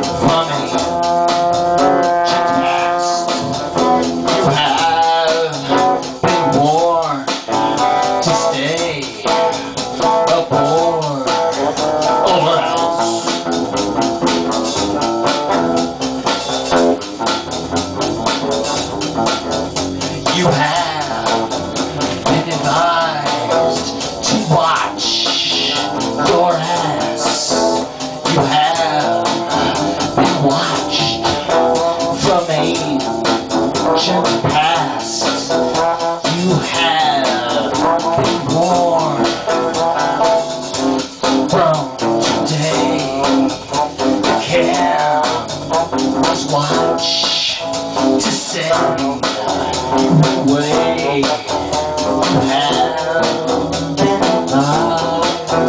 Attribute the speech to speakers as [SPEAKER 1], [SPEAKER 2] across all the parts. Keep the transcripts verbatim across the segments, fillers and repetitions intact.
[SPEAKER 1] funny. Just past. You have been warned to stay aboard, or else. You have been advised to watch your ass. You have been watched from ancient past. You have been warned from today. The cameras watch to send you away. You have been lied to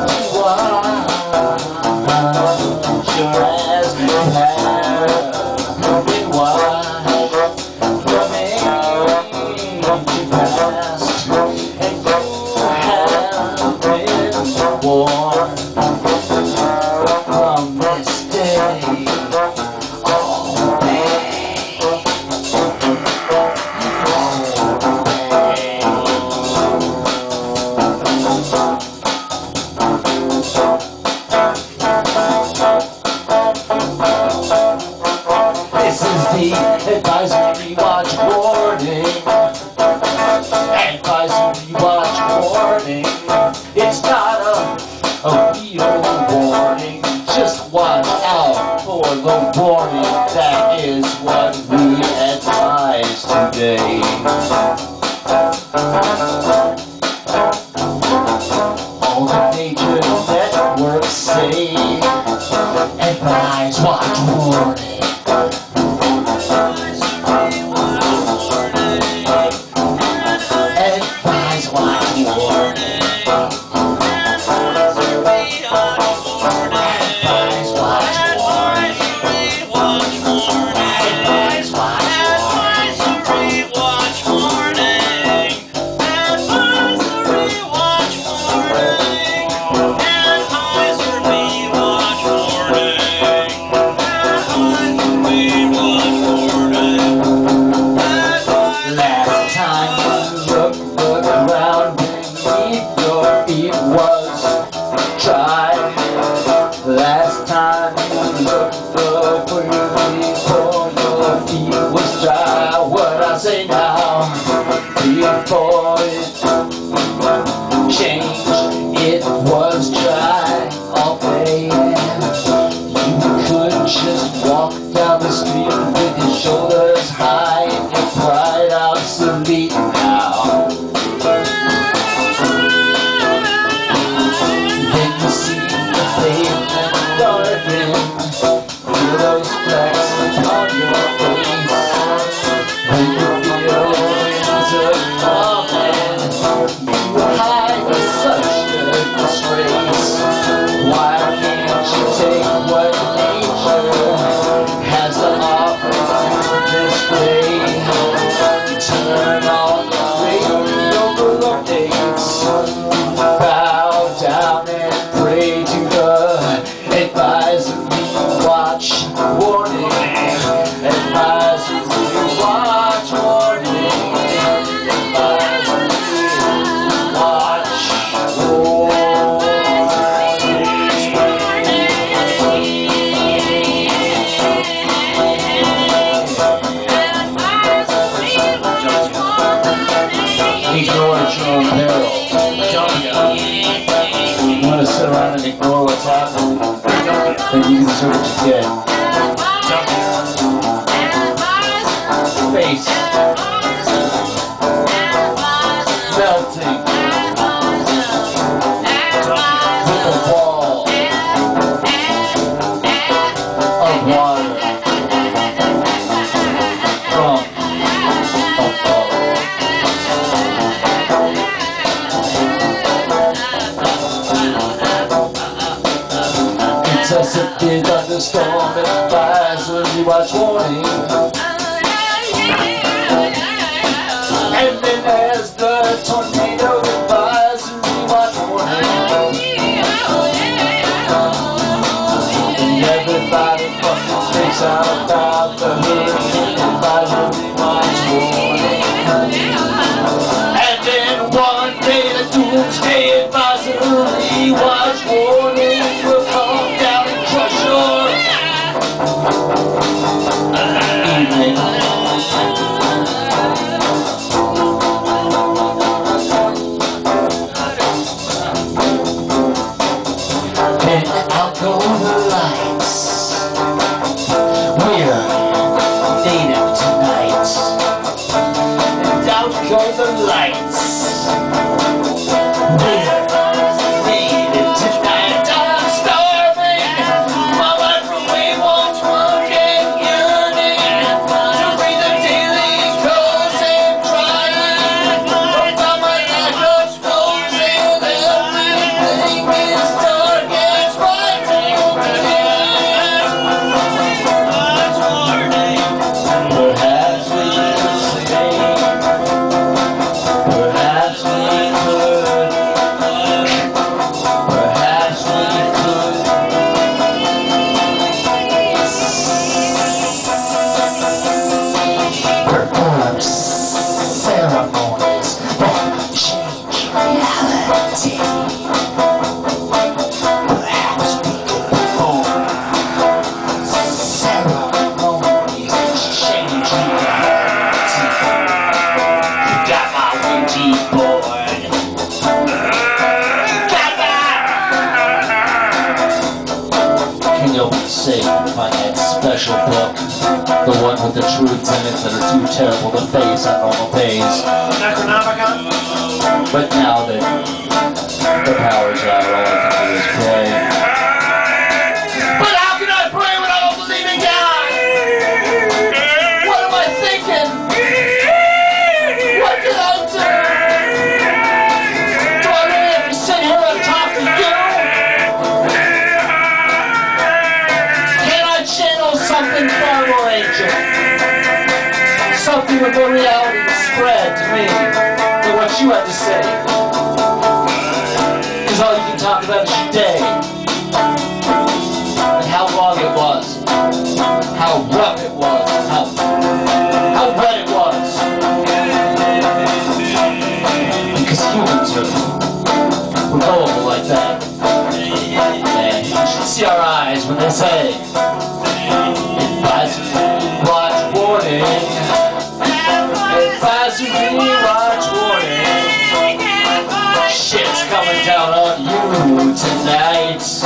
[SPEAKER 1] watch your ass. You have been watched from ancient past, and you have been warned from this day. All day. This is the advisory watch warning. Advisory watch warning. It's not a, a real warning. Just watch out for the warning. That is what we advise today. All the major networks say advise watch warning. Advise watch warning. Advise watch warning. Advise watch Last time you look, look around beneath your feet was dry. Last time you look, look before your feet was dry. What I say now, before it changed, it was dry all day. You could just walk down the street with your shoulders high and your pride obsolete now. Then you see the pavement darken, feel those flecks on your face. When you feel into falling, you hide with such a disgrace. Why can't you take what nature has to offer this day? Turn on the radio updates, bow down and pray to the advisory watch warning. Advisory watch warning. Advisory watch Ignore at your own peril. You want to sit around and ignore what's happening, then you deserve what you get. Face melting with a wall of water from above. Excessive thunderstorm advisory watch warning. And then there's the tornado advisory watch warning. And everybody south about the hurricane advisory watch warning. And then one day the doomsday advisory watch warning will come down and crush your evening. And out go the lights. We're native tonight. And out go the lights. We're native tonight. I'm starving. My microwave wants work and yearning to read the daily codes and trying. But my life exposing everything is dark and frightening. Perhaps we could say, perhaps we could, perhaps we could. Perform ceremonies that change reality. Perhaps we could perform ceremonies that change reality. You got my Ouija board. Got that! Can you open the safe and find that special book? The one with the truths in it that are too terrible to face on normal days.
[SPEAKER 2] Necronomicon?
[SPEAKER 1] But now that the power's out, all I can do is pray. But how can I pray when I don't believe in God? What am I thinking? What did I do? Do I really have to sit here and talk to you? Can I channel something far more ancient? Something with more reality to spread to me than what you have to say. Because all you can talk about is your day. And how long it was. How rough it was. How, how wet it was. Because humans are we're gullible like that. And you should see our eyes when they say, advisory watch warning. Advisory watch warning. Shit's coming down on you tonight.